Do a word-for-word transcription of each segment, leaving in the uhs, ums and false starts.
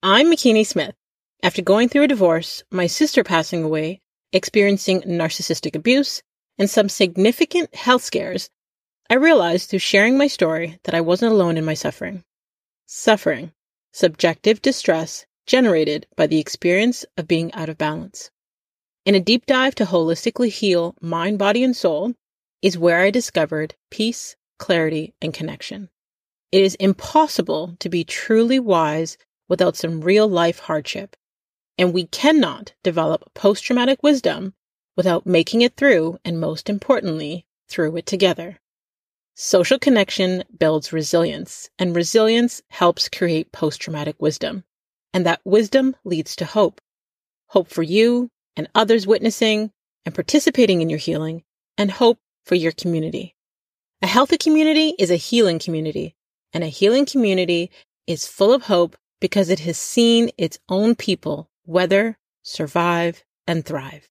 I'm Makini Smith. After going through a divorce, my sister passing away, experiencing narcissistic abuse, and some significant health scares, I realized through sharing my story that I wasn't alone in my suffering. Suffering, subjective distress generated by the experience of being out of balance. In a deep dive to holistically heal mind, body, and soul is where I discovered peace, clarity, and connection. It is impossible to be truly wise without some real-life hardship, and we cannot develop post-traumatic wisdom without making it through, and most importantly, through it together. Social connection builds resilience, and resilience helps create post-traumatic wisdom, and that wisdom leads to hope. Hope for you and others witnessing and participating in your healing, and hope for your community. A healthy community is a healing community, and a healing community is full of hope because it has seen its own people weather, survive, and thrive.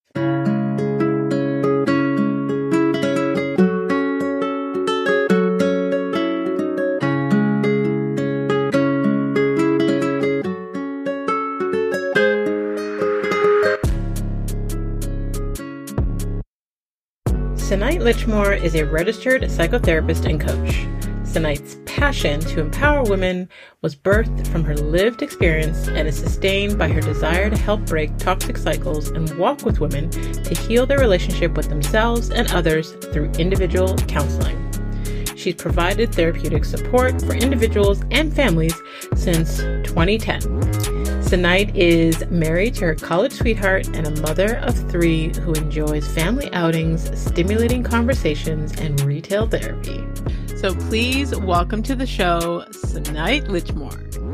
Sanait Lichmore is a registered psychotherapist and coach. Sanait's passion to empower women was birthed from her lived experience and is sustained by her desire to help break toxic cycles and walk with women to heal their relationship with themselves and others through individual counseling. She's provided therapeutic support for individuals and families since twenty ten. Sanait is married to her college sweetheart and a mother of three who enjoys family outings, stimulating conversations, and retail therapy. So please welcome to the show, Sanait Lichmore.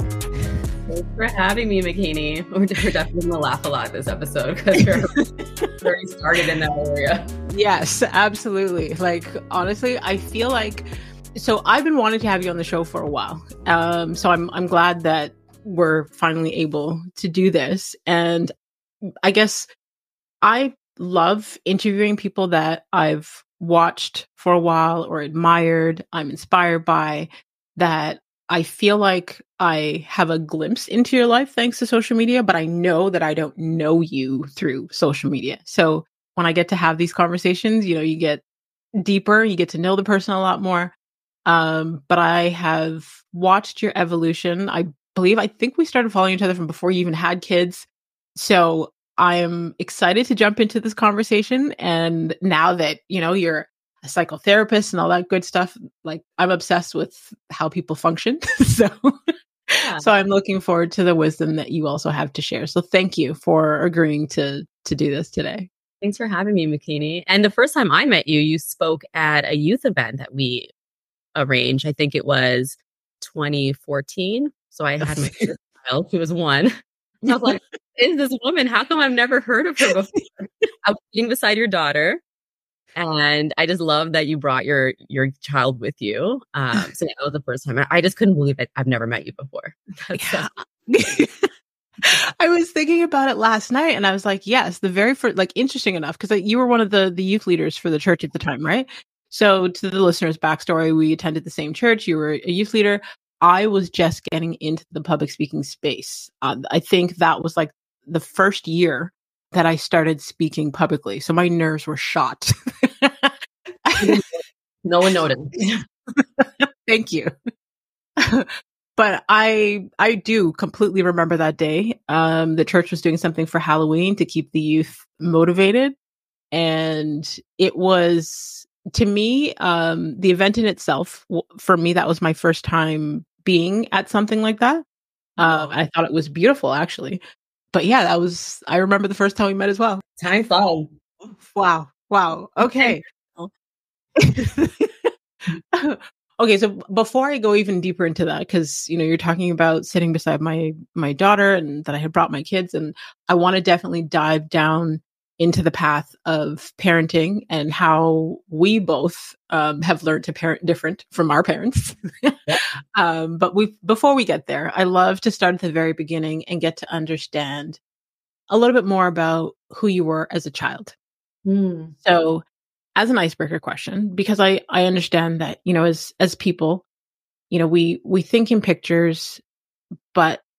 Thanks for having me, Makini. We're, we're definitely going to laugh a lot this episode because we're already started in that area. Yes, absolutely. Like, honestly, I feel like, so I've been wanting to have you on the show for a while. Um, so I'm I'm glad that we're finally able to do this. And I guess I love interviewing people that I've watched for a while or admired, I'm inspired by, that I feel like I have a glimpse into your life thanks to social media, but I know that I don't know you through social media. So when I get to have these conversations, you know, you get deeper, you get to know the person a lot more. Um, but I have watched your evolution. I believe, I think we started following each other from before you even had kids. So I am excited to jump into this conversation. And now that, you know, you're a psychotherapist and all that good stuff, like I'm obsessed with how people function. so, yeah. so I'm looking forward to the wisdom that you also have to share. So thank you for agreeing to, to do this today. Thanks for having me, Makini. And the first time I met you, you spoke at a youth event that we arranged. I think it was twenty fourteen. So I had my first child, who was one. I was like, is this woman? How come I've never heard of her before? I was sitting beside your daughter, and I just love that you brought your your child with you. Um, so yeah, that was the first time. I just couldn't believe it. I've never met you before. Yeah. I was thinking about it last night, and I was like, yes, the very first, like, interesting enough, because like, you were one of the the youth leaders for the church at the time, right? So to the listeners' backstory, we attended the same church. You were a youth leader. I was just getting into the public speaking space. Uh, I think that was like the first year that I started speaking publicly. So my nerves were shot. No one noticed. Thank you. But I I do completely remember that day. Um, the church was doing something for Halloween to keep the youth motivated. And it was, to me, um, the event in itself, w- for me, that was my first time being at something like that. Um, I thought it was beautiful, actually. But yeah, that was, I remember the first time we met as well. Time flies. Wow. Wow. Okay. Okay. So before I go even deeper into that, because, you know, you're talking about sitting beside my, my daughter and that I had brought my kids, and I want to definitely dive down into the path of parenting and how we both um, have learned to parent different from our parents. um, but we, before we get there, I love to start at the very beginning and get to understand a little bit more about who you were as a child. Mm. So as an icebreaker question, because I, I understand that, you know, as, as people, you know, we, we think in pictures, but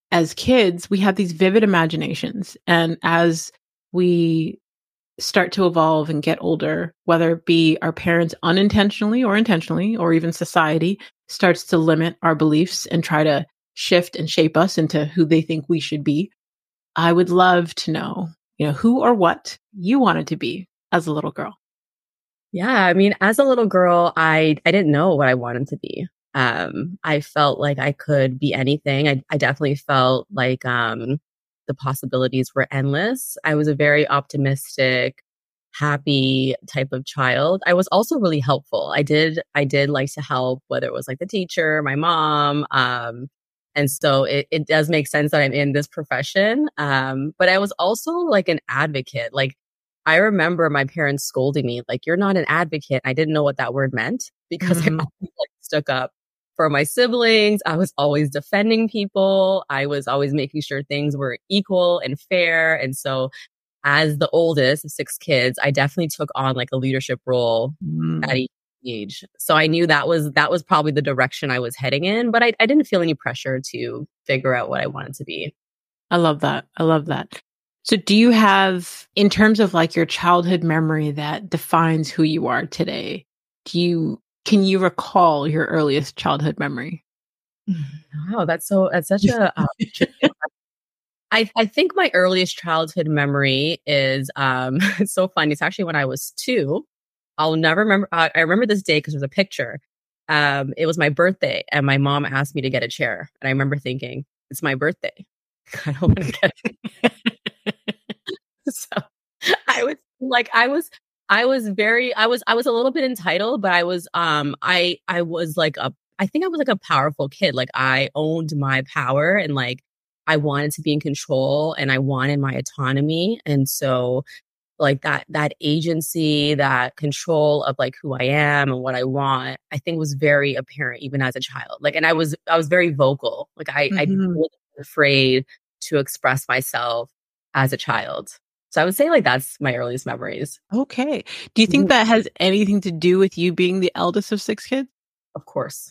as kids, we have these vivid imaginations. And as we start to evolve and get older, whether it be our parents unintentionally or intentionally, or even society starts to limit our beliefs and try to shift and shape us into who they think we should be. I would love to know, you know, who or what you wanted to be as a little girl. Yeah, I mean, as a little girl, I I didn't know what I wanted to be. Um, I felt like I could be anything. I, I definitely felt like um, the possibilities were endless. I was a very optimistic, happy type of child. I was also really helpful. I did I did like to help, whether it was like the teacher, my mom. Um, and so it, it does make sense that I'm in this profession. Um, but I was also like an advocate. Like I remember my parents scolding me, like, you're not an advocate. I didn't know what that word meant because mm-hmm. I always, like, stuck up for my siblings. I was always defending people. I was always making sure things were equal and fair. And so as the oldest of six kids, I definitely took on like a leadership role mm. at each age. So I knew that was, that was probably the direction I was heading in, but I, I didn't feel any pressure to figure out what I wanted to be. I love that. I love that. So do you have, in terms of like your childhood memory that defines who you are today, do you, can you recall your earliest childhood memory? Wow, that's so, that's such a, um, I, I think my earliest childhood memory is, um, it's so funny. It's actually when I was two. I'll never remember. Uh, I remember this day because there's a picture. Um, it was my birthday and my mom asked me to get a chair. And I remember thinking, it's my birthday. I don't want to get it. So I was like, I was, I was very, I was, I was a little bit entitled, but I was, um, I, I was like a, I think I was like a powerful kid. Like I owned my power and like I wanted to be in control and I wanted my autonomy. And so like that, that agency, that control of like who I am and what I want, I think was very apparent even as a child. Like, and I was, I was very vocal. Like I, mm-hmm. I wasn't afraid to express myself as a child. So I would say like that's my earliest memories. Okay. Do you think that has anything to do with you being the eldest of six kids? Of course.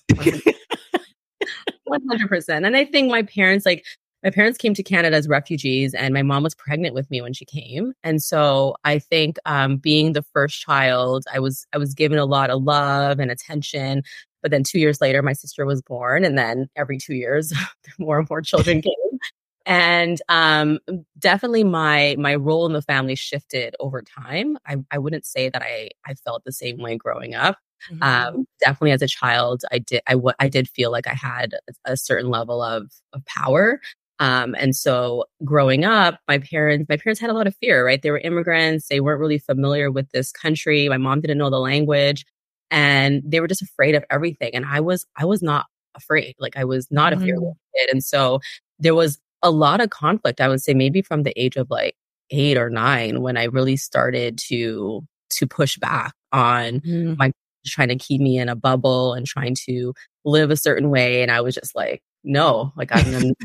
one hundred percent. And I think my parents, like my parents came to Canada as refugees and my mom was pregnant with me when she came. And so I think um, being the first child, I was, I was given a lot of love and attention. But then two years later, my sister was born. And then every two years, more and more children came. And um, definitely my my role in the family shifted over time. I, I wouldn't say that I, I felt the same way growing up. Mm-hmm. Um, definitely as a child, I did I, w- I did feel like I had a, a certain level of, of power. Um, and so growing up, my parents my parents had a lot of fear, right? They were immigrants. They weren't really familiar with this country. My mom didn't know the language. And they were just afraid of everything. And I was I was not afraid. Like I was not mm-hmm. a fearful kid. And so there was a lot of conflict, I would say maybe from the age of like eight or nine when I really started to to push back on mm. my trying to keep me in a bubble and trying to live a certain way. And I was just like, no, like I'm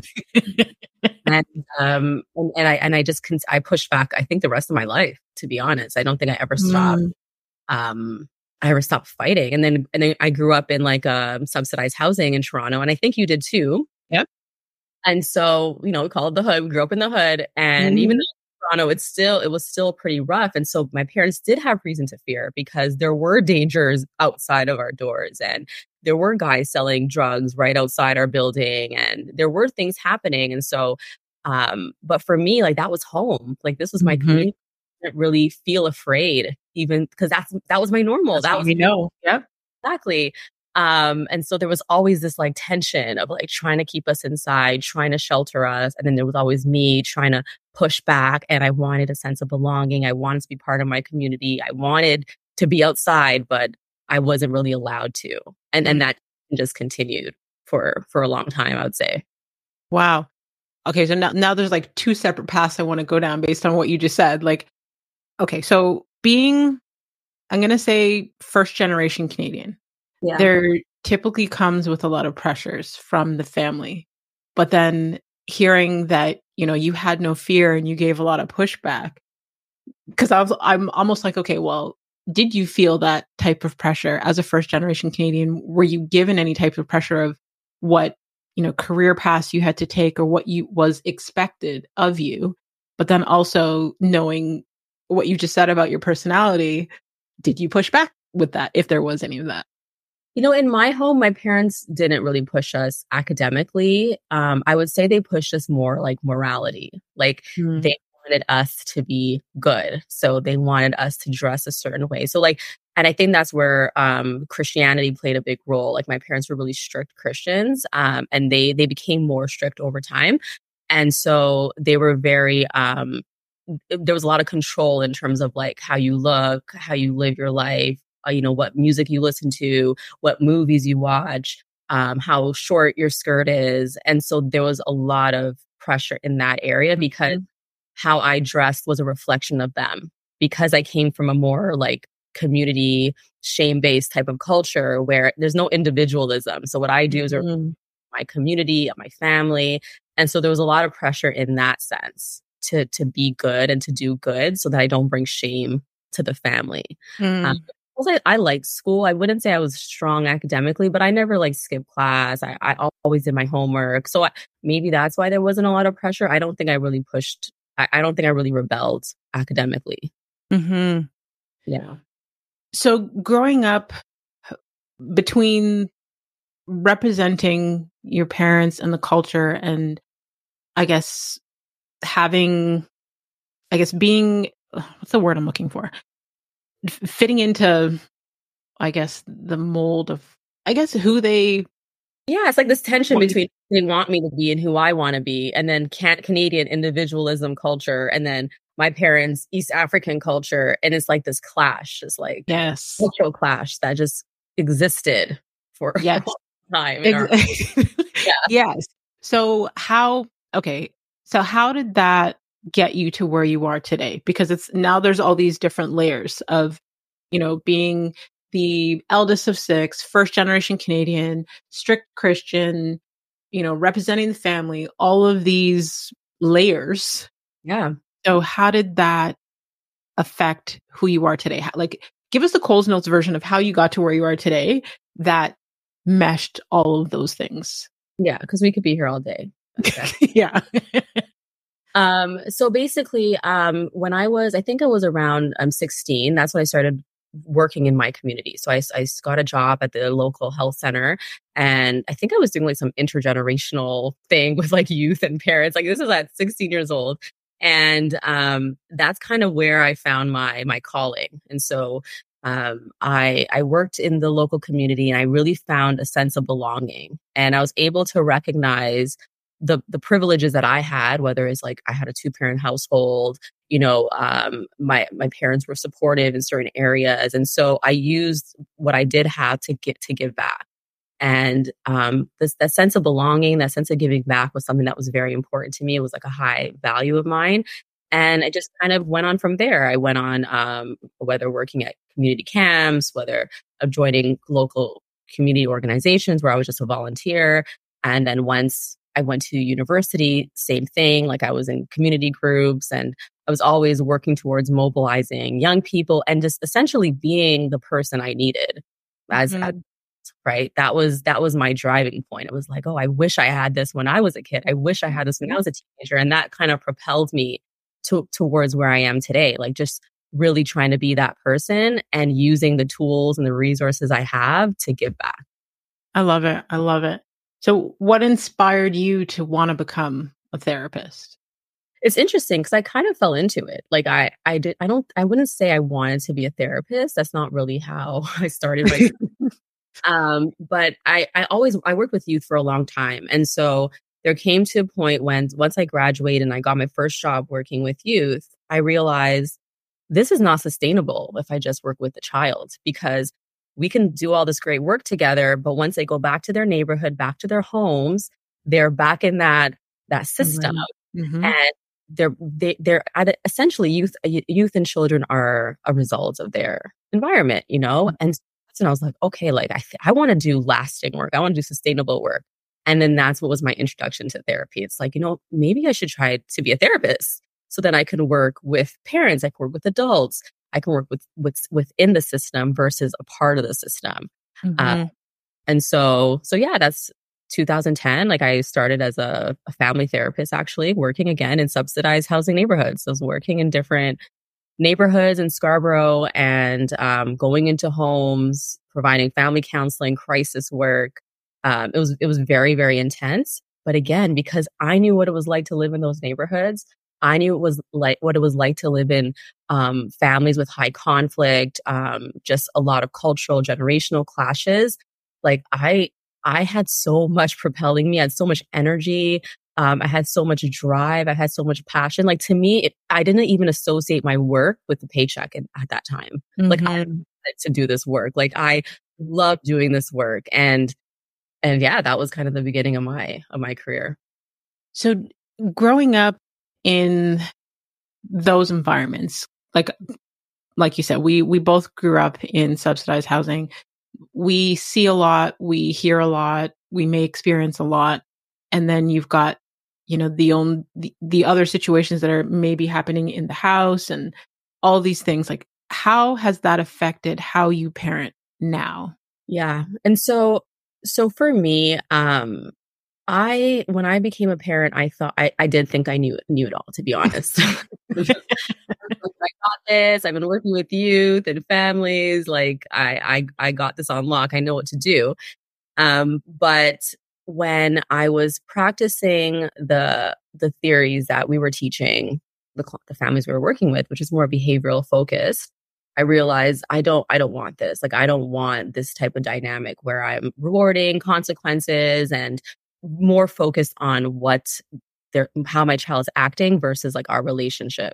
and um and, and I and I just I pushed back, I think the rest of my life, to be honest. I don't think I ever stopped. Mm. Um I ever stopped fighting. And then and then I grew up in like um subsidized housing in Toronto. And I think you did too. Yep. And so, you know, we call it the hood. We grew up in the hood. And mm-hmm. even though in Toronto, it's still, it was still pretty rough. And so my parents did have reason to fear because there were dangers outside of our doors. And there were guys selling drugs right outside our building. And there were things happening. And so, um, but for me, like that was home. Like this was my mm-hmm. community. I didn't really feel afraid, even because that's, that was my normal. That's that was, you know, yep. Exactly. Um, and so there was always this like tension of like trying to keep us inside, trying to shelter us. And then there was always me trying to push back. And I wanted a sense of belonging. I wanted to be part of my community. I wanted to be outside, but I wasn't really allowed to. And and that just continued for, for a long time, I would say. Wow. Okay. So now, now there's like two separate paths I want to go down based on what you just said. Like, okay. So being, I'm going to say first generation Canadian. Yeah. There typically comes with a lot of pressures from the family. But then hearing that, you know, you had no fear and you gave a lot of pushback, because I was, I'm almost like, okay, well, did you feel that type of pressure as a first generation Canadian? Were you given any type of pressure of what, you know, career paths you had to take or what you was expected of you, but then also knowing what you just said about your personality, did you push back with that if there was any of that? You know, in my home, my parents didn't really push us academically. Um, I would say they pushed us more like morality. Like Mm. they wanted us to be good. So they wanted us to dress a certain way. So like, and I think that's where um, Christianity played a big role. Like my parents were really strict Christians, um, and they they became more strict over time. And so they were very, um, there was a lot of control in terms of like how you look, how you live your life, uh, you know, what music you listen to, what movies you watch, um, how short your skirt is. And so there was a lot of pressure in that area because Mhm. how I dressed was a reflection of them. Because I came from a more like community shame-based type of culture where there's no individualism. So what I do is Mhm. my community, my family. And so there was a lot of pressure in that sense to to be good and to do good so that I don't bring shame to the family. Um, Mm. also, I, I liked school. I wouldn't say I was strong academically, but I never like skipped class. I, I always did my homework. So I, maybe that's why there wasn't a lot of pressure. I don't think I really pushed. I, I don't think I really rebelled academically. Mhm. Yeah. So growing up between representing your parents and the culture and I guess having, I guess being, uh, what's the word I'm looking for? F- fitting into, I guess, the mold of, I guess, who they Yeah, it's like this tension want. between who they want me to be and who I want to be, and then can- Canadian individualism culture, and then my parents' East African culture, and it's like this clash, this like Yes. cultural clash that just existed for a Yes. long time in our Ex- yeah. yes. So how, okay. So how did that get you to where you are today? Because it's now there's all these different layers of, you know, being the eldest of six, first generation Canadian, strict Christian, you know, representing the family, all of these layers. Yeah. So how did that affect who you are today? How, like, give us the Coles Notes version of how you got to where you are today that meshed all of those things. Yeah, because we could be here all day. Okay. Yeah. Um, so basically, um, when I was, I think I was around um, sixteen, that's when I started working in my community. So I, I got a job at the local health center, and I think I was doing like some intergenerational thing with like youth and parents. Like this was at sixteen years old. And um, that's kind of where I found my my calling. And so um, I I worked in the local community, and I really found a sense of belonging. And I was able to recognize the the privileges that I had, whether it's like I had a two parent household, you know, um, my my parents were supportive in certain areas, and so I used what I did have to get to give back. And um, this that sense of belonging, that sense of giving back was something that was very important to me. It was like a high value of mine. And I just kind of went on from there. I went on, um, whether working at community camps, whether uh, joining local community organizations where I was just a volunteer. And then once I went to university, same thing. Like I was in community groups, and I was always working towards mobilizing young people and just essentially being the person I needed as, as Mhm. right. That was, that was my driving point. It was like, oh, I wish I had this when I was a kid. I wish I had this when I was a teenager. And that kind of propelled me to, towards where I am today. Like just really trying to be that person and using the tools and the resources I have to give back. I love it. I love it. So what inspired you to want to become a therapist? It's interesting because I kind of fell into it. Like I, I did, I don't, I wouldn't say I wanted to be a therapist. That's not really how I started my Um, but I, I always, I worked with youth for a long time. And so there came to a point when once I graduated and I got my first job working with youth, I realized this is not sustainable if I just work with the child, because we can do all this great work together. But once they go back to their neighborhood, back to their homes, they're back in that, that system. Right. Mhm. And they're, they, they're at essentially youth, youth and children are a result of their environment, you know? And and I was like, okay, like I, th- I want to do lasting work. I want to do sustainable work. And then that's what was my introduction to therapy. It's like, you know, maybe I should try to be a therapist so that I can work with parents. I can work with adults. I can work with, with within the system versus a part of the system. Uh, Mhm. and so, so yeah, that's, two thousand ten, like I started as a, a family therapist, actually working again in subsidized housing neighborhoods. So I was working in different neighborhoods in Scarborough and um, going into homes, providing family counseling, crisis work. Um, it was it was very, very intense. But again, because I knew what it was like to live in those neighborhoods, I knew it was like what it was like to live in um, families with high conflict, um, just a lot of cultural, generational clashes. Like I, I had so much propelling me. I had so much energy. Um, I had so much drive. I had so much passion. Like to me, it, I didn't even associate my work with the paycheck at, at that time. Mm-hmm. Like I wanted to do this work. Like I loved doing this work, and and yeah, that was kind of the beginning of my of my career. So growing up in those environments, like like you said, we we both grew up in subsidized housing. We see a lot, we hear a lot, we may experience a lot, and then you've got, you know, the own the, the other situations that are maybe happening in the house and all these things. Like, how has that affected how you parent now? Yeah, and so so for me, um, I when I became a parent, I thought I, I did think I knew knew it all, to be honest. I got this. I've been working with youth and families. Like I I I got this on lock. I know what to do. Um, but when I was practicing the the theories that we were teaching the the families we were working with, which is more behavioral focused, I realized I don't I don't want this. Like I don't want this type of dynamic where I'm rewarding consequences and more focused on what their how my child is acting versus like our relationship.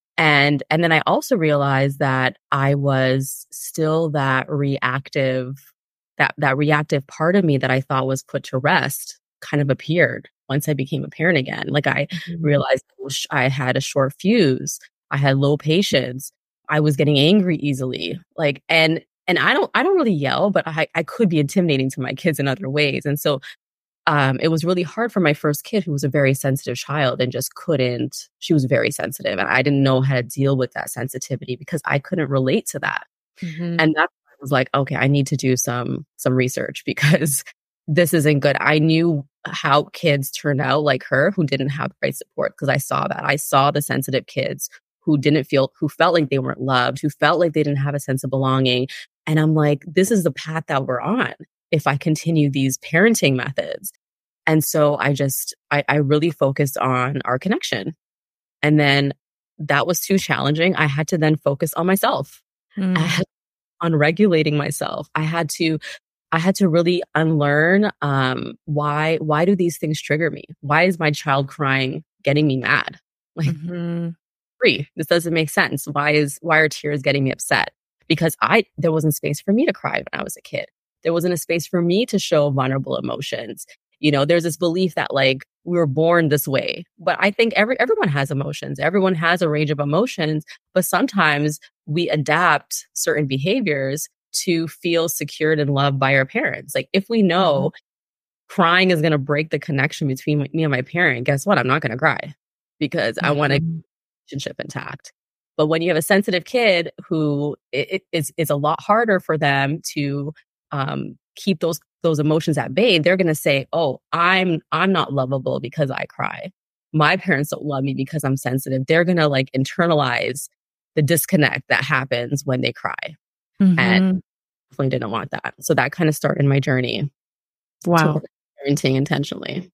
And and then I also realized that I was still that reactive, that that reactive part of me that I thought was put to rest kind of appeared once I became a parent again. Like I mm-hmm. realized I had a short fuse, I had low patience, I was getting angry easily. Like and and I don't I don't really yell, but I I could be intimidating to my kids in other ways. And so Um, it was really hard for my first kid, who was a very sensitive child and just couldn't, she was very sensitive. And I didn't know how to deal with that sensitivity because I couldn't relate to that. Mm-hmm. And that's why I was like, okay, I need to do some, some research because this isn't good. I knew how kids turned out like her who didn't have the right support because I saw that. I saw the sensitive kids who didn't feel, who felt like they weren't loved, who felt like they didn't have a sense of belonging. And I'm like, this is the path that we're on if I continue these parenting methods. And so I just, I, I really focused on our connection. And then that was too challenging. I had to then focus on myself. Mm. I had on regulating myself. I had to, I had to really unlearn um, why, why do these things trigger me? Why is my child crying getting me mad? Like, mm-hmm. free. This doesn't make sense. Why is, why are tears getting me upset? Because I, there wasn't space for me to cry when I was a kid. There wasn't a space for me to show vulnerable emotions. You know, there's this belief that like we were born this way, but I think every everyone has emotions. Everyone has a range of emotions, but sometimes we adapt certain behaviors to feel secured and loved by our parents. Like if we know mm-hmm. crying is going to break the connection between me and my parent, guess what? I'm not going to cry because mm-hmm. I want a relationship intact. But when you have a sensitive kid who it, it, it's, it's a lot harder for them to um, keep those those emotions at bay, they're going to say, oh, I'm I'm not lovable because I cry. My parents don't love me because I'm sensitive. They're going to like internalize the disconnect that happens when they cry. Mm-hmm. And definitely didn't want that. So that kind of started my journey. Wow. Parenting intentionally.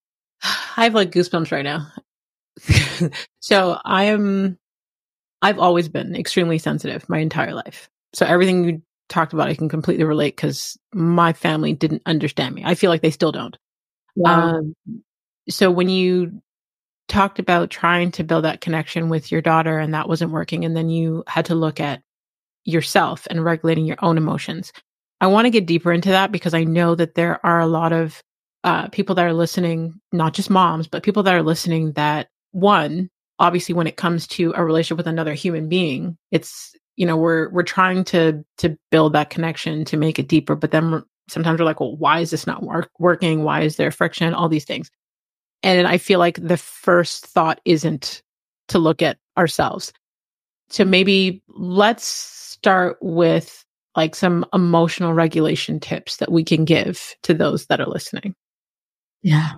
I have like goosebumps right now. So I am, I've always been extremely sensitive my entire life. So everything you talked about, I can completely relate because my family didn't understand me. I feel like they still don't. Wow. Um, so when you talked about trying to build that connection with your daughter and that wasn't working, and then you had to look at yourself and regulating your own emotions, I want to get deeper into that because I know that there are a lot of uh, people that are listening, not just moms, but people that are listening that, one, obviously when it comes to a relationship with another human being, it's, you know, we're we're trying to to build that connection to make it deeper, but then we're, sometimes we're like, well, why is this not work, working? Why is there friction? All these things. And I feel like the first thought isn't to look at ourselves. So maybe let's start with like some emotional regulation tips that we can give to those that are listening. Yeah.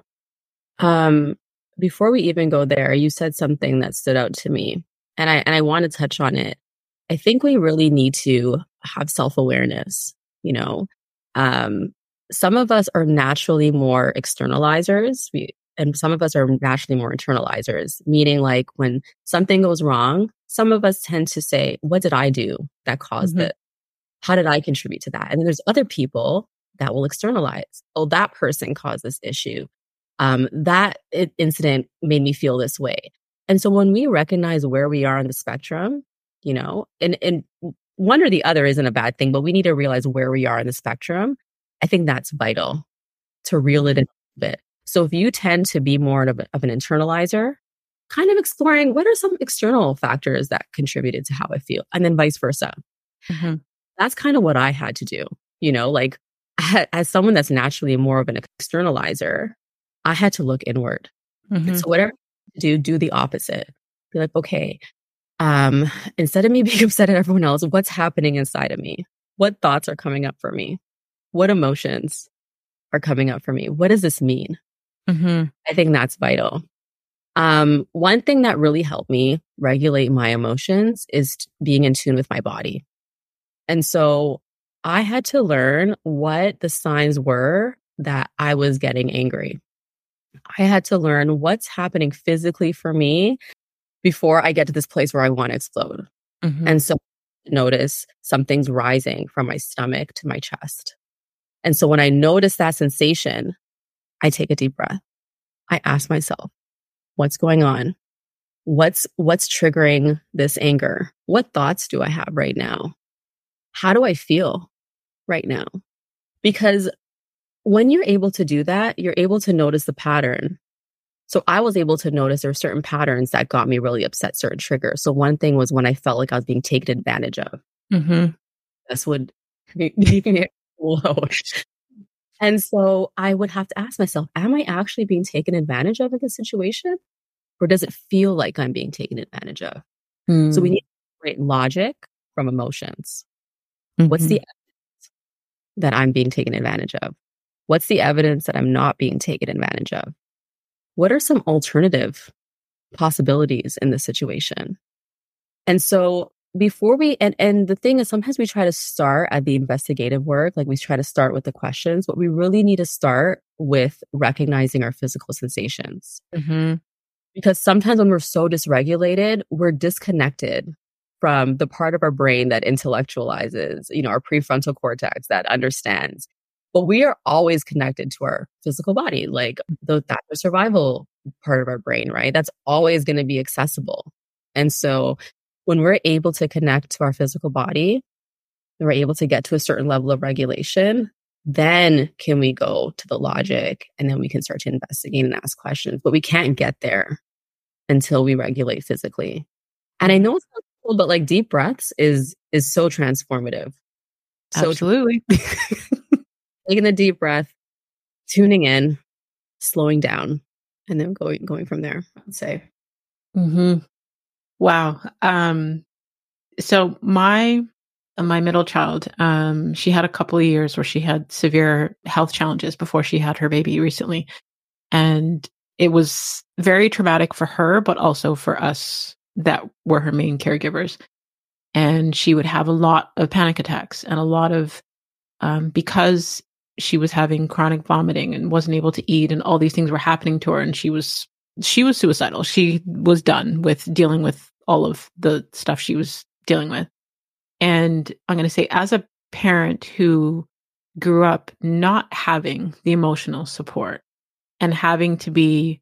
Um, before we even go there, you said something that stood out to me, and I and I want to touch on it. I think we really need to have self-awareness, you know. Um, some of us are naturally more externalizers, we, and some of us are naturally more internalizers, meaning like when something goes wrong, some of us tend to say, what did I do that caused Mm-hmm. it? How did I contribute to that? And then there's other people that will externalize. Oh, that person caused this issue. Um, that i- incident made me feel this way. And so when we recognize where we are on the spectrum, you know, and, and one or the other isn't a bad thing, but we need to realize where we are in the spectrum. I think that's vital to reel it in a bit. So if you tend to be more of, a, of an internalizer, kind of exploring what are some external factors that contributed to how I feel, and then vice versa. Mm-hmm. That's kind of what I had to do, you know, like as someone that's naturally more of an externalizer, I had to look inward. Mm-hmm. So whatever you do, do the opposite. Be like, okay, um, instead of me being upset at everyone else, what's happening inside of me? What thoughts are coming up for me? What emotions are coming up for me? What does this mean? Mm-hmm. I think that's vital. Um, one thing that really helped me regulate my emotions is t- being in tune with my body. And so I had to learn what the signs were that I was getting angry. I had to learn what's happening physically for me before I get to this place where I want to explode. Mm-hmm. And so notice something's rising from my stomach to my chest. And so when I notice that sensation, I take a deep breath. I ask myself, what's going on? What's what's triggering this anger? What thoughts do I have right now? How do I feel right now? Because when you're able to do that, you're able to notice the pattern. So I was able to notice there were certain patterns that got me really upset, certain triggers. So one thing was when I felt like I was being taken advantage of. Mm-hmm. This would leave me explode. And so I would have to ask myself, am I actually being taken advantage of in this situation? Or does it feel like I'm being taken advantage of? So we need to separate logic from emotions. What's the evidence that I'm being taken advantage of? What's the evidence that I'm not being taken advantage of? What are some alternative possibilities in this situation? And so before we, and, and the thing is, sometimes we try to start at the investigative work, like we try to start with the questions, but we really need to start with recognizing our physical sensations. Mm-hmm. Because sometimes when we're so dysregulated, we're disconnected from the part of our brain that intellectualizes, you know, our prefrontal cortex that understands. But we are always connected to our physical body, like the, that's the survival part of our brain, right? That's always going to be accessible. And so when we're able to connect to our physical body, and we're able to get to a certain level of regulation, then can we go to the logic, and then we can start to investigate and ask questions. But we can't get there until we regulate physically. And I know it's not cool, but like deep breaths is is so transformative. So Absolutely. taking the deep breath, tuning in, slowing down, and then going going from there, I would say. Mm-hmm. Wow. Um, so my my middle child, um, she had a couple of years where she had severe health challenges before she had her baby recently. And it was very traumatic for her, but also for us that were her main caregivers. And she would have a lot of panic attacks and a lot of, um, because she was having chronic vomiting and wasn't able to eat and all these things were happening to her. And she was, she was suicidal. She was done with dealing with all of the stuff she was dealing with. And I'm going to say, as a parent who grew up not having the emotional support and having to be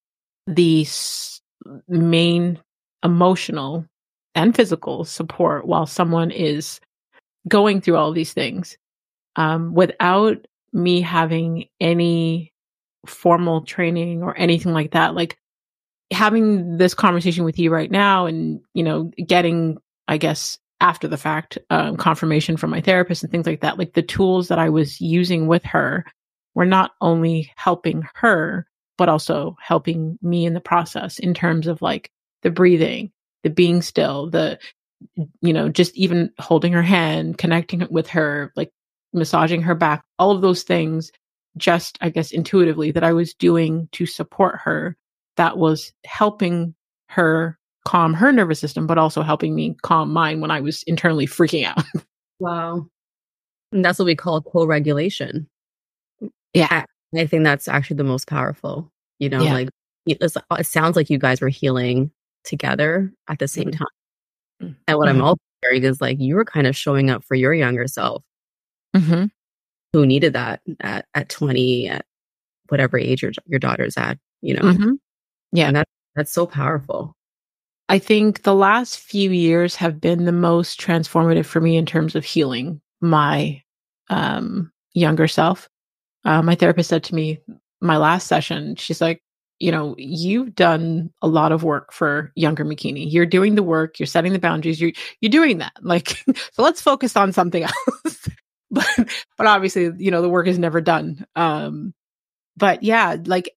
the s- main emotional and physical support while someone is going through all these things, um, without me having any formal training or anything like that, like having this conversation with you right now and, you know, getting, I guess, after the fact, um, confirmation from my therapist and things like that, like the tools that I was using with her were not only helping her, but also helping me in the process in terms of like the breathing, the being still, the, you know, just even holding her hand, connecting with her, like massaging her back, all of those things just, I guess, intuitively that I was doing to support her that was helping her calm her nervous system, but also helping me calm mine when I was internally freaking out. Wow. And that's what we call co-regulation. Yeah. I, I think that's actually the most powerful, you know, Yeah. like it, it sounds like you guys were healing together at the same time. Mm-hmm. And what mm-hmm. I'm also hearing is like you were kind of showing up for your younger self mm-hmm. who needed that at, at twenty, at whatever age your, your daughter's at, you know? Mm-hmm. Yeah. And that, that's so powerful. I think the last few years have been the most transformative for me in terms of healing my um, younger self. Uh, my therapist said to me, my last session, she's like, you know, you've done a lot of work for younger Makini. You're doing the work, you're setting the boundaries, you're, you're doing that. Like, so let's focus on something else. but, but obviously, you know, the work is never done. Um, but yeah, like,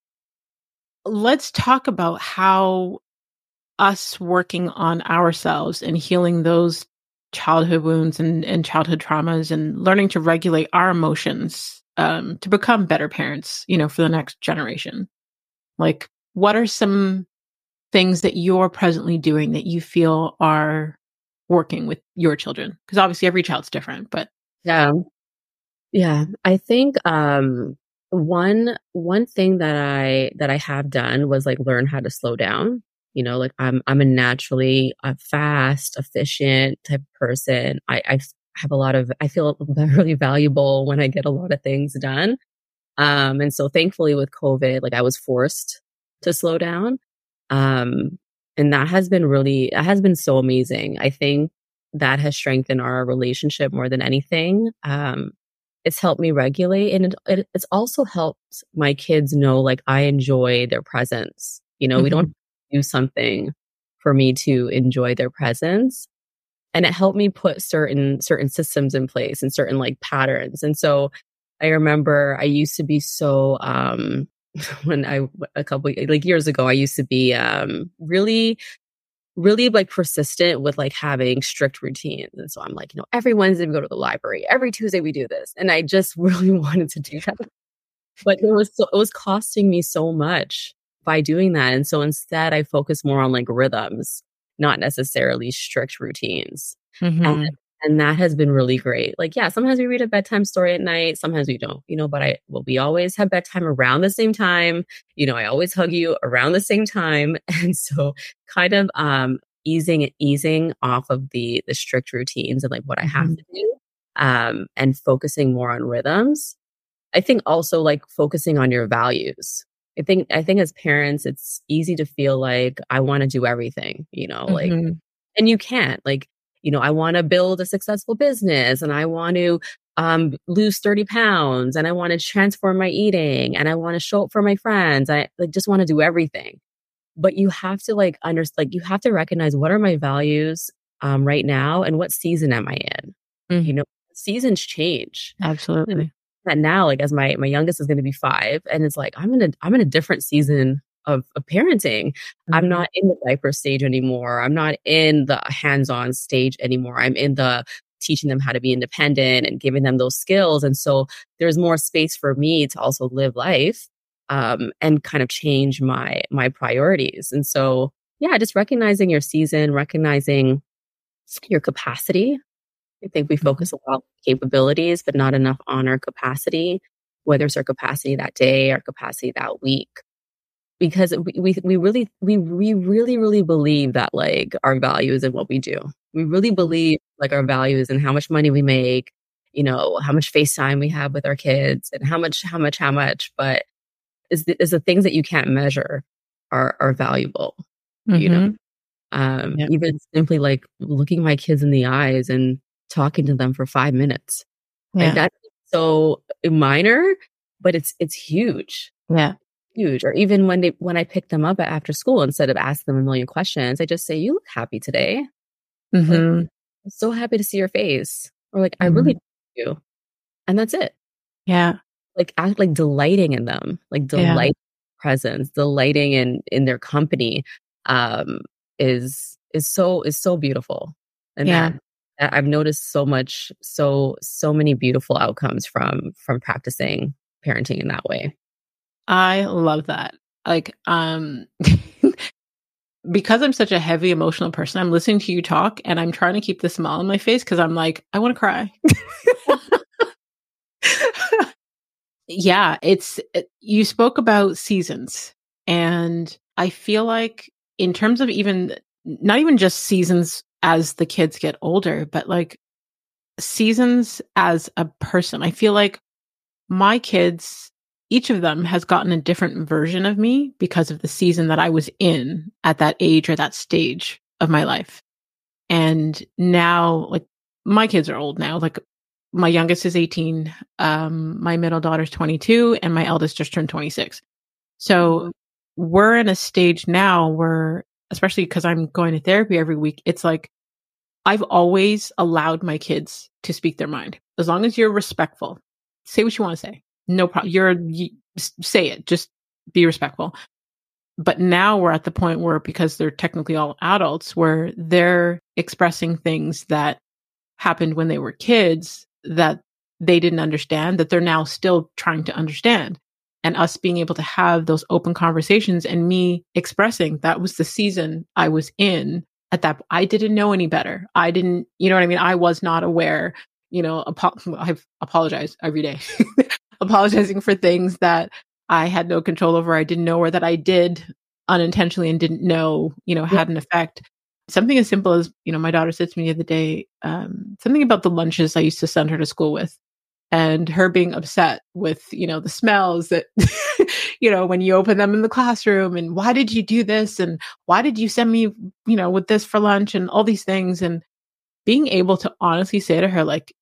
let's talk about how us working on ourselves and healing those childhood wounds and, and childhood traumas and learning to regulate our emotions um, to become better parents, you know, for the next generation. Like, what are some things that you're presently doing that you feel are working with your children? Because obviously every child's different, but yeah. Yeah. I think um one one thing that I that I have done was like learn how to slow down. You know, like I'm I'm a naturally a fast, efficient type of person. I, I have a lot of I feel really valuable when I get a lot of things done. Um, and so thankfully with COVID, like I was forced to slow down. Um, and that has been really that has been so amazing. I think that has strengthened our relationship more than anything. Um, it's helped me regulate, and it, it, it's also helped my kids know like I enjoy their presence. You know, mm-hmm. we don't do something for me to enjoy their presence. And it helped me put certain certain systems in place and certain like patterns. And so I remember I used to be so um when I a couple like years ago I used to be um really really like persistent with like having strict routines. And so I'm like, you know, every Wednesday we go to the library, every Tuesday we do this. And I just really wanted to do that. But it was so, it was costing me so much by doing that. And so instead I focus more on like rhythms, not necessarily strict routines. Mm-hmm. And and that has been really great. Like, yeah, sometimes we read a bedtime story at night, sometimes we don't, you know, but I, well, we always have bedtime around the same time. You know, I always hug you around the same time. And so kind of um, easing, easing off of the, the strict routines and like what I have mm-hmm. to do um, and focusing more on rhythms. I think also like focusing on your values. I think, I think as parents, it's easy to feel like I want to do everything, you know, like, mm-hmm. and you can't like, you know, I want to build a successful business and I want to um, lose thirty pounds and I want to transform my eating and I want to show up for my friends. I like just want to do everything. But you have to like understand, like you have to recognize what are my values um, right now and what season am I in? Mm-hmm. You know, seasons change. Absolutely. And now, like as my my youngest is going to be five and it's like, I'm in a, I'm in a different season Of, of parenting. Mm-hmm. I'm not in the diaper stage anymore. I'm not in the hands-on stage anymore. I'm in the teaching them how to be independent and giving them those skills. And so there's more space for me to also live life um, and kind of change my my priorities. And so, yeah, just recognizing your season, recognizing your capacity. I think we focus a lot on capabilities, but not enough on our capacity, whether it's our capacity that day, our capacity that week. Because we, we we really we we really really believe that like our value is in what we do. We really believe like our value is in how much money we make, you know, how much FaceTime we have with our kids, and how much how much how much. But is the, is the things that you can't measure are are valuable, mm-hmm. you know. Um, yep. Even simply like looking my kids in the eyes and talking to them for five minutes, yeah. Like that's so minor, but it's it's huge. Yeah. Huge. Or even when they when I pick them up after school, instead of asking them a million questions, I just say, "You look happy today. Mm-hmm. Like, I'm so happy to see your face." Or like, mm-hmm. "I really do," and that's it. Yeah. Like act like delighting in them, like delight yeah. presence, delighting in in their company, um, is is so is so beautiful. And yeah. that, I've noticed so much, so so many beautiful outcomes from from practicing parenting in that way. I love that. Like, um, because I'm such a heavy emotional person, I'm listening to you talk and I'm trying to keep the smile on my face because I'm like, I want to cry. Yeah, it's, it, you spoke about seasons. And I feel like, in terms of even, not even just seasons as the kids get older, but like seasons as a person, I feel like my kids, each of them has gotten a different version of me because of the season that I was in at that age or that stage of my life. And now, like, my kids are old now. Like, my youngest is eighteen, um, my middle daughter's twenty-two, and my eldest just turned twenty-six. So we're in a stage now where, especially because I'm going to therapy every week, it's like I've always allowed my kids to speak their mind. As long as you're respectful, say what you want to say. No problem. You're, you, say it. Just be respectful. But now we're at the point where, because they're technically all adults, where they're expressing things that happened when they were kids that they didn't understand, that they're now still trying to understand. And us being able to have those open conversations and me expressing that was the season I was in at that. I didn't know any better. I didn't, you know what I mean? I was not aware, you know, apo- I've apologized every day, apologizing for things that I had no control over. I didn't know, or that I did unintentionally and didn't know, you know, had an effect. Something as simple as, you know, my daughter said to me the other day, um, something about the lunches I used to send her to school with, and her being upset with, you know, the smells that, you know, when you open them in the classroom, and why did you do this? And why did you send me, you know, with this for lunch, and all these things. And being able to honestly say to her, like,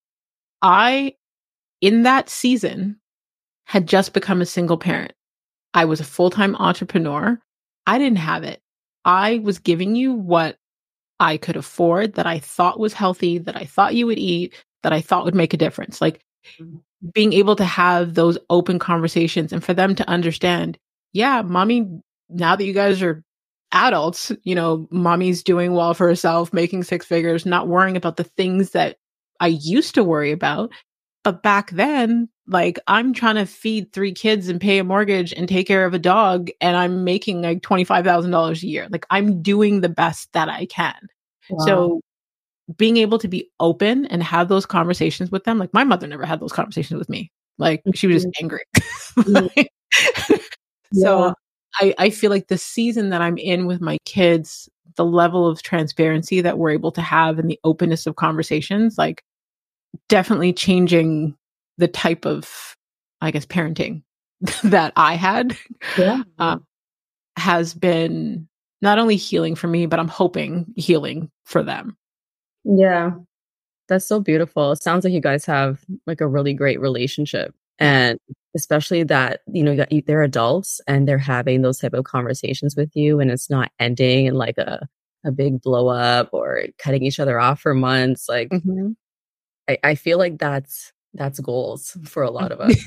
I, in that season, had just become a single parent. I was a full-time entrepreneur. I didn't have it. I was giving you what I could afford, that I thought was healthy, that I thought you would eat, that I thought would make a difference. Like, mm-hmm. being able to have those open conversations, and for them to understand, yeah, mommy, now that you guys are adults, you know, mommy's doing well for herself, making six figures, not worrying about the things that I used to worry about. But back then, like, I'm trying to feed three kids and pay a mortgage and take care of a dog, and I'm making like twenty-five thousand dollars a year. Like, I'm doing the best that I can. Wow. So being able to be open and have those conversations with them, like, my mother never had those conversations with me. Like, she was just angry. Like, yeah. So I, I feel like the season that I'm in with my kids, the level of transparency that we're able to have and the openness of conversations, like, definitely changing the type of, I guess, parenting that I had, yeah. um, has been not only healing for me, but I'm hoping healing for them. Yeah, that's so beautiful. It sounds like you guys have like a really great relationship, and especially that, you know, they're adults and they're having those type of conversations with you, and it's not ending in like a, a big blow up or cutting each other off for months. Like, mm-hmm. I, I feel like that's that's goals for a lot of us.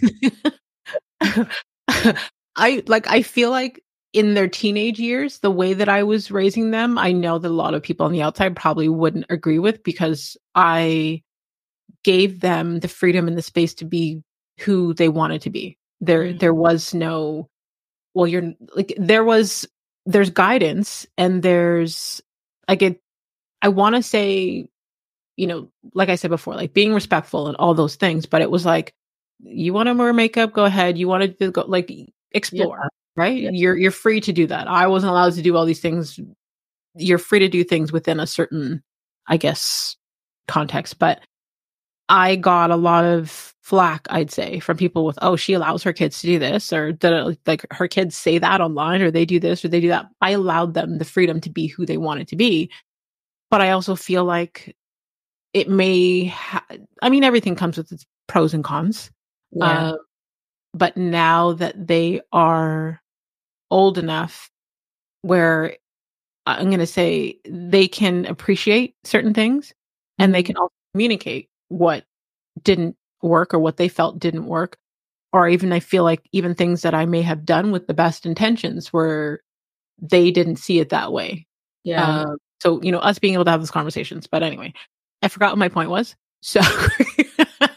I like I feel like in their teenage years, the way that I was raising them, I know that a lot of people on the outside probably wouldn't agree with, because I gave them the freedom and the space to be who they wanted to be. There mm-hmm. there was no, well, you're like, there was there's guidance, and there's, I get I want to say, you know, like I said before, like being respectful and all those things. But it was like, you want to wear makeup, go ahead. You want to go, like, explore, yeah. right? Yeah. You're you're free to do that. I wasn't allowed to do all these things. You're free to do things within a certain, I guess, context. But I got a lot of flack, I'd say, from people with, oh, she allows her kids to do this, or that, like, her kids say that online, or they do this, or they do that. I allowed them the freedom to be who they wanted to be. But I also feel like it may, ha- I mean, everything comes with its pros and cons. Yeah. Uh, but now that they are old enough where, I'm going to say, they can appreciate certain things, mm-hmm. and they can also communicate what didn't work or what they felt didn't work. Or even, I feel like, even things that I may have done with the best intentions where they didn't see it that way. Yeah. Uh, so, you know, us being able to have those conversations. But anyway, I forgot what my point was. So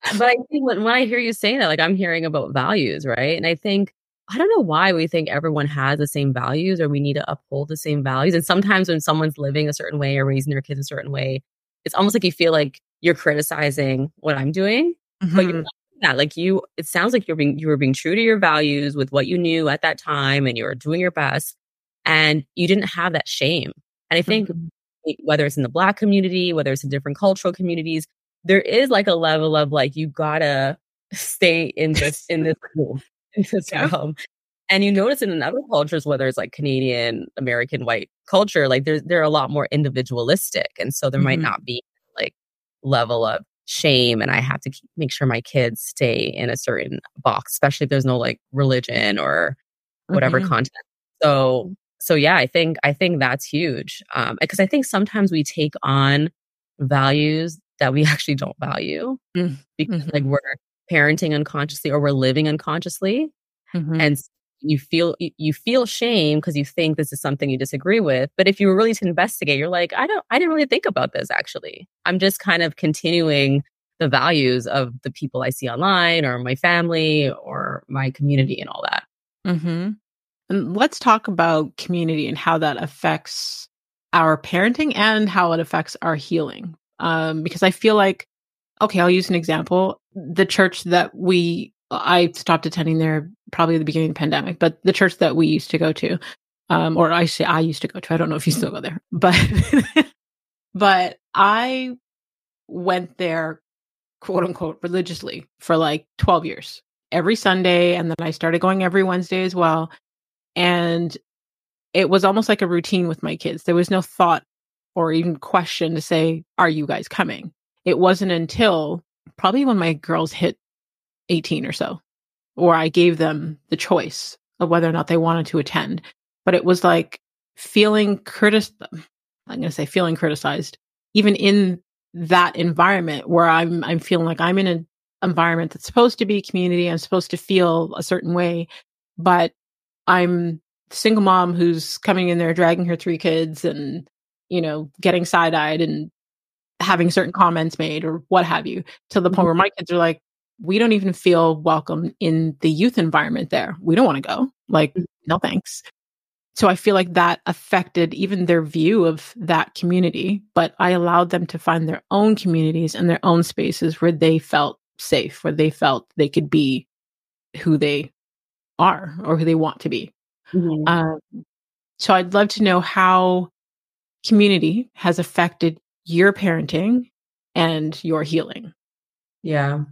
but I think when, when I hear you saying that, like I'm hearing about values, right? And I think, I don't know why we think everyone has the same values or we need to uphold the same values. And sometimes when someone's living a certain way or raising their kids a certain way, it's almost like you feel like you're criticizing what I'm doing, mm-hmm. but you're not doing that. Like you, it sounds like you're being, you were being true to your values with what you knew at that time and you were doing your best and you didn't have that shame. And I think mm-hmm. whether it's in the Black community, whether it's in different cultural communities, there is like a level of like, you gotta stay in this, in this room. In this yeah. realm. And you notice it in other cultures, whether it's like Canadian, American, white culture, like there's they're a lot more individualistic. And so there mm-hmm. might not be like level of shame. And I have to keep, make sure my kids stay in a certain box, especially if there's no like religion or whatever mm-hmm. content. So so yeah, I think I think that's huge. Um, because I think sometimes we take on values that we actually don't value mm-hmm. because like we're parenting unconsciously or we're living unconsciously mm-hmm. and you feel you feel shame because you think this is something you disagree with, but if you were really to investigate, you're like, I don't I didn't really think about this. Actually, I'm just kind of continuing the values of the people I see online or my family or my community and all that. Mm-hmm. And let's talk about community and how that affects our parenting and how it affects our healing, um, because I feel like, okay, I'll use an example. The church that we, I stopped attending there probably at the beginning of the pandemic, but the church that we used to go to, um, or I say I used to go to, I don't know if you still go there, but, but I went there, quote unquote, religiously for like twelve years, every Sunday. And then I started going every Wednesday as well. And it was almost like a routine with my kids. There was no thought or even question to say, are you guys coming? It wasn't until probably when my girls hit eighteen or so, or I gave them the choice of whether or not they wanted to attend. But it was like feeling criticized. I'm going to say feeling criticized, even in that environment where I'm, I'm feeling like I'm in an environment that's supposed to be community. I'm supposed to feel a certain way, but I'm a single mom who's coming in there, dragging her three kids and, you know, getting side-eyed and having certain comments made or what have you, to the point where my kids are like, we don't even feel welcome in the youth environment there. We don't want to go. Like, no thanks. So I feel like that affected even their view of that community, but I allowed them to find their own communities and their own spaces where they felt safe, where they felt they could be who they are or who they want to be. Mm-hmm. Um, so I'd love to know how community has affected your parenting and your healing. Yeah.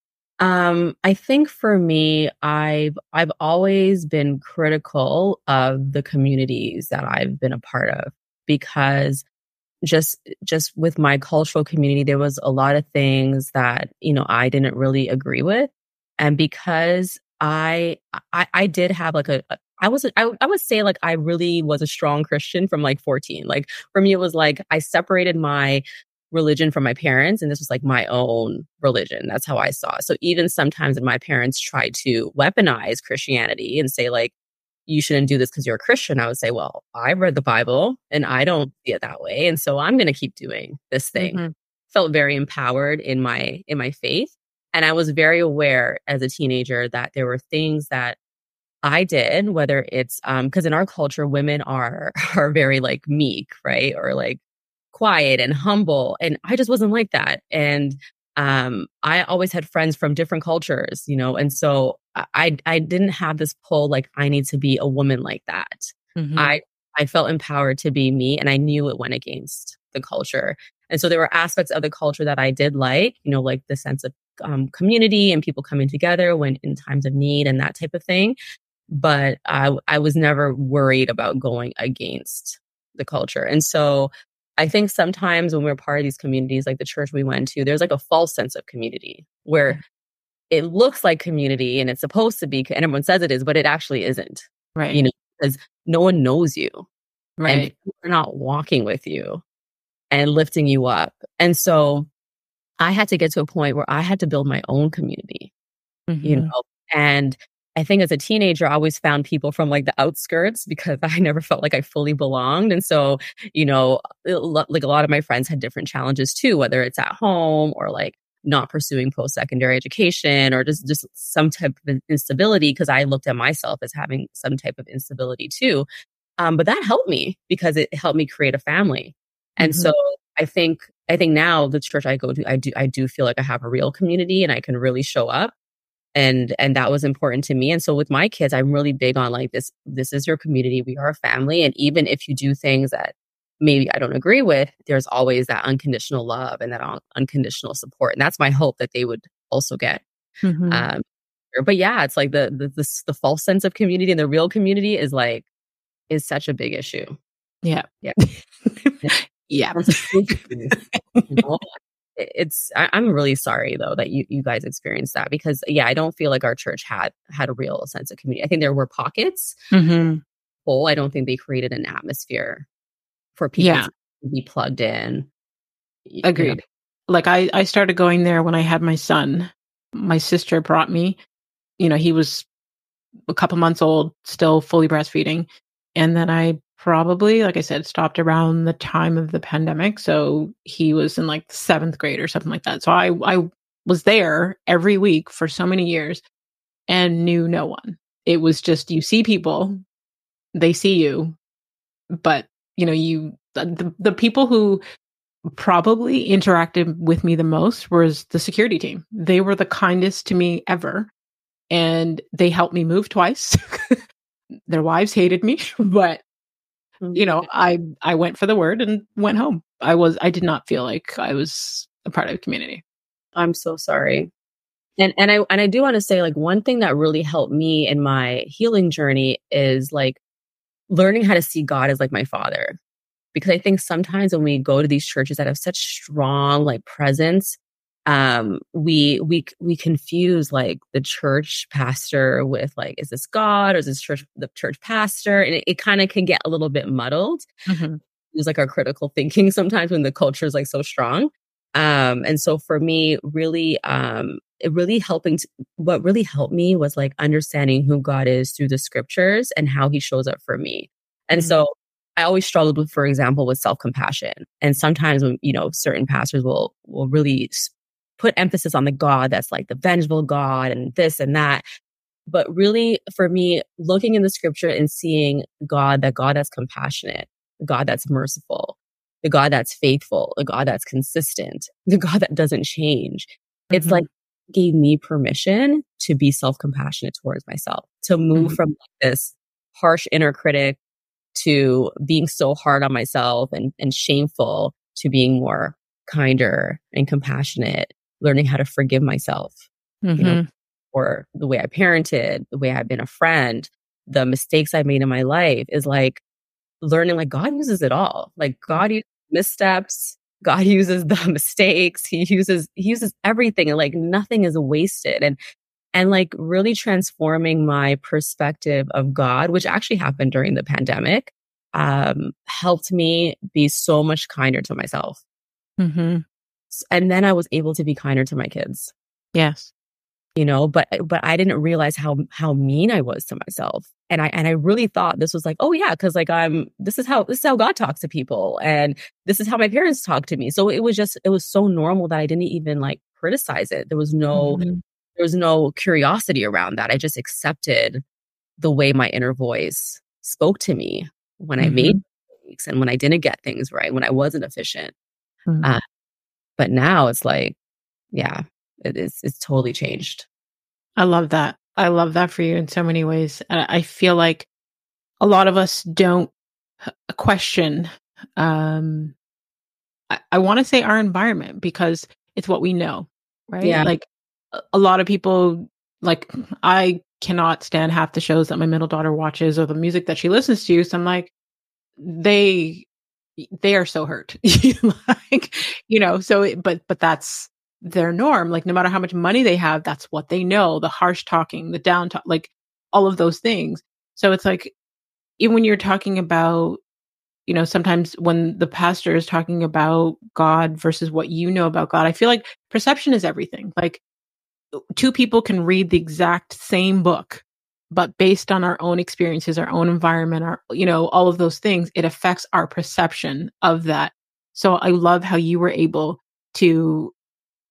Um, I think for me, I've I've always been critical of the communities that I've been a part of, because just just with my cultural community, there was a lot of things that, you know, I didn't really agree with. And because I I, I did have like a, a I was I, I would say like I really was a strong Christian from like fourteen. Like for me, it was like I separated my religion from my parents, and this was like my own religion. That's how I saw it. So even sometimes when my parents tried to weaponize Christianity and say like, you shouldn't do this because you're a Christian, I would say, well, I read the Bible and I don't see it that way, and so I'm going to keep doing this thing. Mm-hmm. Felt very empowered in my in my faith, and I was very aware as a teenager that there were things that I did, whether it's um because in our culture, women are are very like meek, right, or like quiet and humble. And I just wasn't like that. And um, I always had friends from different cultures, you know, and so I I didn't have this pull like I need to be a woman like that. Mm-hmm. I I felt empowered to be me, and I knew it went against the culture. And so there were aspects of the culture that I did like, you know, like the sense of um, community and people coming together when in times of need and that type of thing. But I I was never worried about going against the culture. And so I think sometimes when we're part of these communities, like the church we went to, there's like a false sense of community where it looks like community and it's supposed to be, and everyone says it is, but it actually isn't. Right. You know, because no one knows you. Right. And people are not walking with you and lifting you up. And so I had to get to a point where I had to build my own community, mm-hmm. you know, and I think as a teenager, I always found people from like the outskirts because I never felt like I fully belonged. And so, you know, like a lot of my friends had different challenges too, whether it's at home or like not pursuing post-secondary education or just, just some type of instability, because I looked at myself as having some type of instability too. Um, but that helped me because it helped me create a family. And Mm-hmm. so I think, I think now the church I go to, I do, I do feel like I have a real community and I can really show up. And, and that was important to me. And so with my kids, I'm really big on like this, this is your community. We are a family. And even if you do things that maybe I don't agree with, there's always that unconditional love and that un- unconditional support. And that's my hope that they would also get. Mm-hmm. Um, but yeah, it's like the, the, the, the false sense of community and the real community is like, is such a big issue. Yeah. Yeah. Yeah. You know? It's, I, I'm really sorry though that you, you guys experienced that, because yeah, I don't feel like our church had, had a real sense of community. I think there were pockets. Mm-hmm. Whole, I don't think they created an atmosphere for people Yeah. to be plugged in. Agreed. You know? Like I, I started going there when I had my son. My sister brought me, you know, he was a couple months old, still fully breastfeeding. And then I probably, like I said, stopped around the time of the pandemic. So he was in like seventh grade or something like that. So I, I was there every week for so many years and knew no one. It was just, you see people, they see you, but you know, you, the, the people who probably interacted with me the most was the security team. They were the kindest to me ever. And they helped me move twice. Their wives hated me, but you know, I, I went for the word and went home. I was, I did not feel like I was a part of the community. I'm so sorry. And, and I, and I do want to say, like, one thing that really helped me in my healing journey is like learning how to see God as like my father. Because I think sometimes when we go to these churches that have such strong like presence, um, we, we, we confuse like the church pastor with like, is this God or is this church, the church pastor? And it, it kind of can get a little bit muddled. Mm-hmm. Use like our critical thinking sometimes when the culture is like so strong. Um, and so for me, really, um, it really helping, to, what really helped me was like understanding who God is through the scriptures and how he shows up for me. And mm-hmm. so I always struggled with, for example, with self-compassion. And sometimes when, you know, certain pastors will, will really put emphasis on the God that's like the vengeful God and this and that. But really for me, looking in the scripture and seeing God, that God that's compassionate, the God that's merciful, the God that's faithful, the God that's consistent, the God that doesn't change. Mm-hmm. It's like gave me permission to be self-compassionate towards myself, to move mm-hmm. from like this harsh inner critic to being so hard on myself and, and shameful to being more kinder and compassionate, learning how to forgive myself, mm-hmm. you know, or the way I parented, the way I've been a friend, the mistakes I made in my life is like learning like God uses it all. Like God uses missteps, God uses the mistakes, he uses, he uses everything, and like nothing is wasted. And And like really transforming my perspective of God, which actually happened during the pandemic, um, helped me be so much kinder to myself. Mm-hmm. And then I was able to be kinder to my kids. Yes. You know, but, but I didn't realize how, how mean I was to myself. And I, and I really thought this was like, oh yeah, cause like I'm, this is how, this is how God talks to people. And this is how my parents talk to me. So it was just, it was so normal that I didn't even like criticize it. There was no, mm-hmm. there was no curiosity around that. I just accepted the way my inner voice spoke to me when mm-hmm. I made mistakes and when I didn't get things right, when I wasn't efficient. Mm-hmm. Uh, but now it's like, yeah, it is, it's totally changed. I love that. I love that for you in so many ways. And I feel like a lot of us don't question, um, I, I want to say our environment because it's what we know, right? Yeah. Like a lot of people, like I cannot stand half the shows that my middle daughter watches or the music that she listens to. So I'm like, they, they are so hurt, like, you know, so, it, but, but that's their norm. Like no matter how much money they have, that's what they know, the harsh talking, the down talk, like all of those things. So it's like, even when you're talking about, you know, sometimes when the pastor is talking about God versus what you know about God, I feel like perception is everything. Like two people can read the exact same book, but based on our own experiences, our own environment, our, you know, all of those things, it affects our perception of that. So I love how you were able to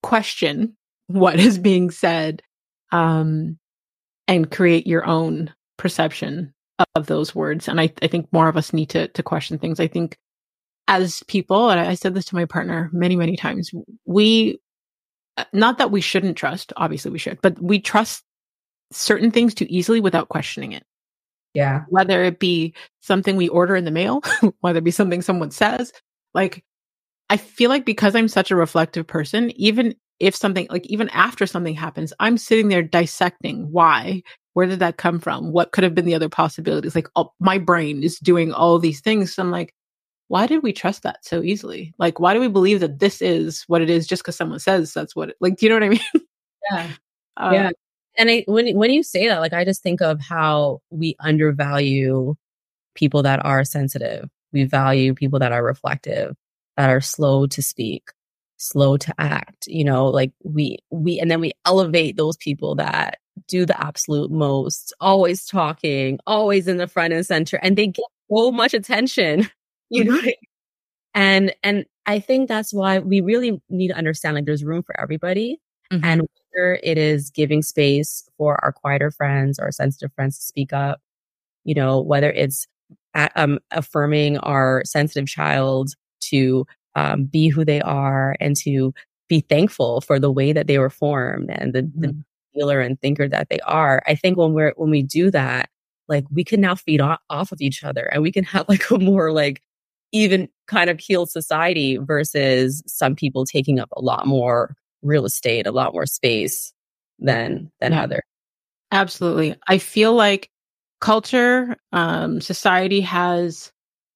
question what is being said, um, and create your own perception of those words. And I, I think more of us need to to question things. I think as people, and I said this to my partner many, many times, we, not that we shouldn't trust, obviously we should, but we trust certain things too easily without questioning it. Yeah. Whether it be something we order in the mail, whether it be something someone says, like, I feel like because I'm such a reflective person, even if something, like even after something happens, I'm sitting there dissecting why, where did that come from? What could have been the other possibilities? Like oh, my brain is doing all these things. So I'm like, why did we trust that so easily? Like, why do we believe that this is what it is just because someone says that's what it, like, do you know what I mean? Yeah. Uh, yeah. And I, when, when you say that, like, I just think of how we undervalue people that are sensitive. We value people that are reflective, that are slow to speak, slow to act, you know, like we, we, and then we elevate those people that do the absolute most, always talking, always in the front and center, and they get so much attention, you know. And, and I think that's why we really need to understand, like, there's room for everybody. Mm-hmm. And whether it is giving space for our quieter friends or sensitive friends to speak up, you know, whether it's um, affirming our sensitive child to um, be who they are and to be thankful for the way that they were formed and the, mm-hmm. the healer and thinker that they are. I think when we're, when we do that, like, we can now feed off, off of each other, and we can have like a more like even kind of healed society versus some people taking up a lot more real estate, a lot more space than, than yeah. other. Absolutely. I feel like culture, um, society has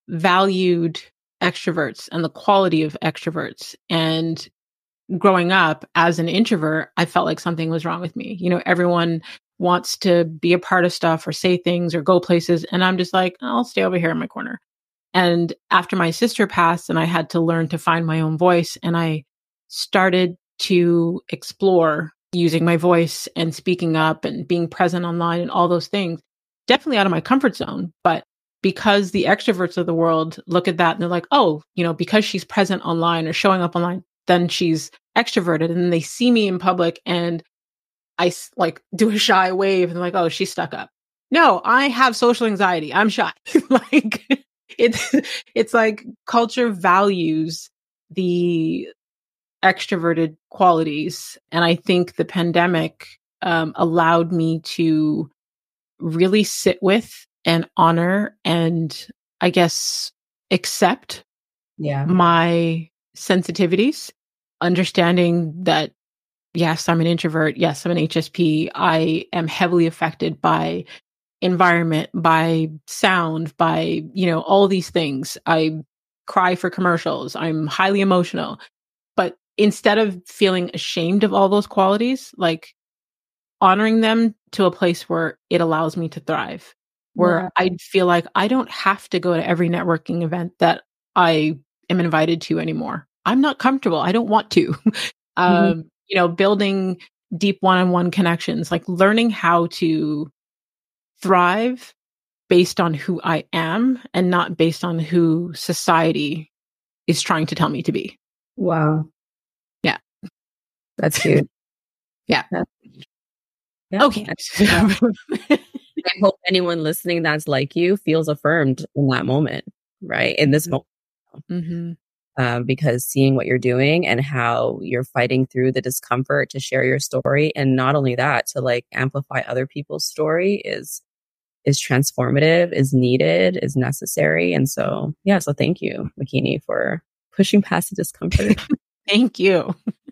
valued extroverts and the quality of extroverts. And growing up as an introvert, I felt like something was wrong with me. You know, everyone wants to be a part of stuff or say things or go places. And I'm just like, I'll stay over here in my corner. And after my sister passed and I had to learn to find my own voice, and I started to explore using my voice and speaking up and being present online and all those things, definitely out of my comfort zone. But because the extroverts of the world look at that and they're like, oh, you know, because she's present online or showing up online, then she's extroverted. And then they see me in public and I like do a shy wave and they're like, oh, she's stuck up. No, I have social anxiety. I'm shy. Like it's, it's like culture values the extroverted qualities. And I think the pandemic um, allowed me to really sit with and honor and I guess accept yeah. my sensitivities, understanding that, yes, I'm an introvert. Yes, I'm an H S P. I am heavily affected by environment, by sound, by, you know, all these things. I cry for commercials. I'm highly emotional. But instead of feeling ashamed of all those qualities, like honoring them to a place where it allows me to thrive, where yeah. I feel like I don't have to go to every networking event that I am invited to anymore. I'm not comfortable. I don't want to. um, mm-hmm. You know, building deep one-on-one connections, like learning how to thrive based on who I am and not based on who society is trying to tell me to be. Wow. Yeah. That's cute. Yeah. That's, yeah. Okay. I hope anyone listening that's like you feels affirmed in that moment, right? In this moment. Mm-hmm. Um, because seeing what you're doing and how you're fighting through the discomfort to share your story, and not only that, to like amplify other people's story is is transformative, is needed, is necessary. And so, yeah, so thank you, Makini, for pushing past the discomfort. Thank you.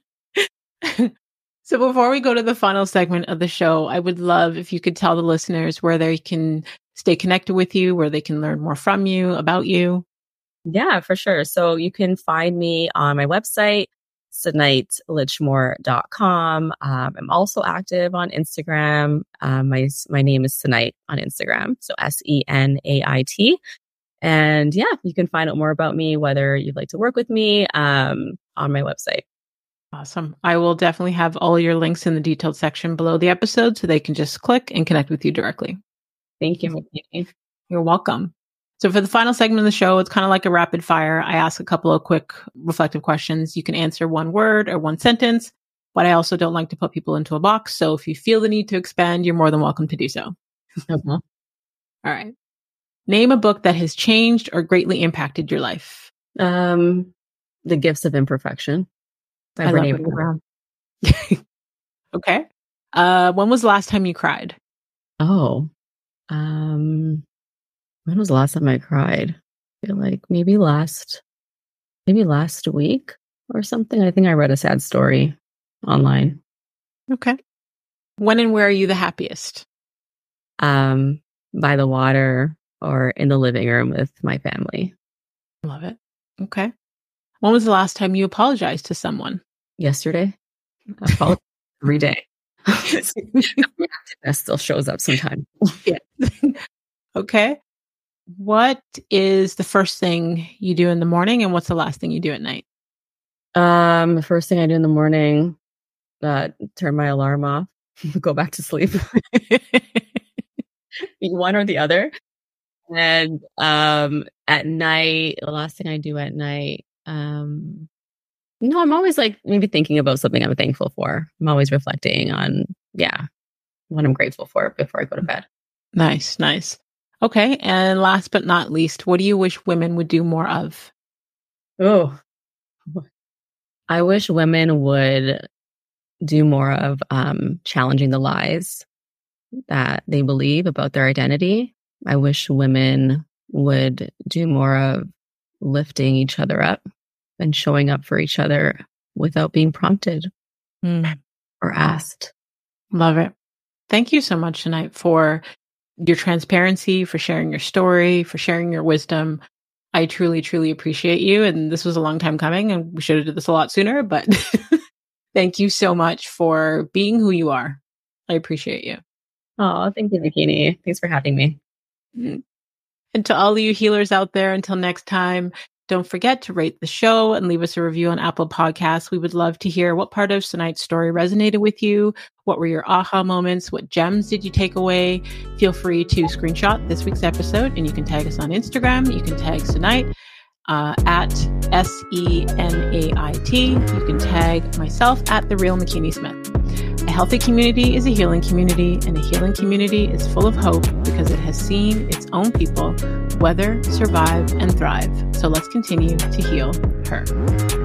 So before we go to the final segment of the show, I would love if you could tell the listeners where they can stay connected with you, where they can learn more from you, about you. Yeah, for sure. So you can find me on my website, senait lichmore dot com. Um, I'm also active on Instagram. Um, my my name is Senait on Instagram. So S E N A I T. And yeah, you can find out more about me, whether you'd like to work with me, um, on my website. Awesome. I will definitely have all your links in the detailed section below the episode so they can just click and connect with you directly. Thank you, Makini. You're welcome. So for the final segment of the show, it's kind of like a rapid fire. I ask a couple of quick reflective questions. You can answer one word or one sentence. but I also don't like to put people into a box. So if you feel the need to expand, you're more than welcome to do so. Okay. All right. Name a book that has changed or greatly impacted your life. Um, The Gifts of Imperfection by I love Brene Brene Brown. Okay. Uh, when was the last time you cried? Oh, um, when was the last time I cried? I feel like maybe last, maybe last week or something. I think I read a sad story online. Okay. When and where are you the happiest? Um, by the water or in the living room with my family. Love it. Okay. When was the last time you apologized to someone? Yesterday. I apologize every day. That still shows up sometimes. Yeah. Okay. What is the first thing you do in the morning and what's the last thing you do at night? Um, the first thing I do in the morning, uh, turn my alarm off, go back to sleep. One or the other. And um, at night, the last thing I do at night, um, no, I'm always like maybe thinking about something I'm thankful for. I'm always reflecting on, yeah, what I'm grateful for before I go to bed. Nice, nice. Okay. And last but not least, what do you wish women would do more of? Oh, I wish women would do more of um, challenging the lies that they believe about their identity. I wish women would do more of lifting each other up and showing up for each other without being prompted Mm. or asked. Love it. Thank you so much tonight for your transparency, for sharing your story, for sharing your wisdom. I truly, truly appreciate you. And this was a long time coming and we should have did this a lot sooner, but thank you so much for being who you are. I appreciate you. Oh, thank you, Bikini. Thanks for having me. Mm. And to all of you healers out there, until next time, don't forget to rate the show and leave us a review on Apple Podcasts. We would love to hear what part of tonight's story resonated with you. What were your aha moments? What gems did you take away? Feel free to screenshot this week's episode and you can tag us on Instagram. You can tag Tonight uh, at S E N A I T. You can tag myself at The Real McKinney Smith. A healthy community is a healing community, and a healing community is full of hope because it has seen its own people weather, survive, and thrive. So let's continue to heal her.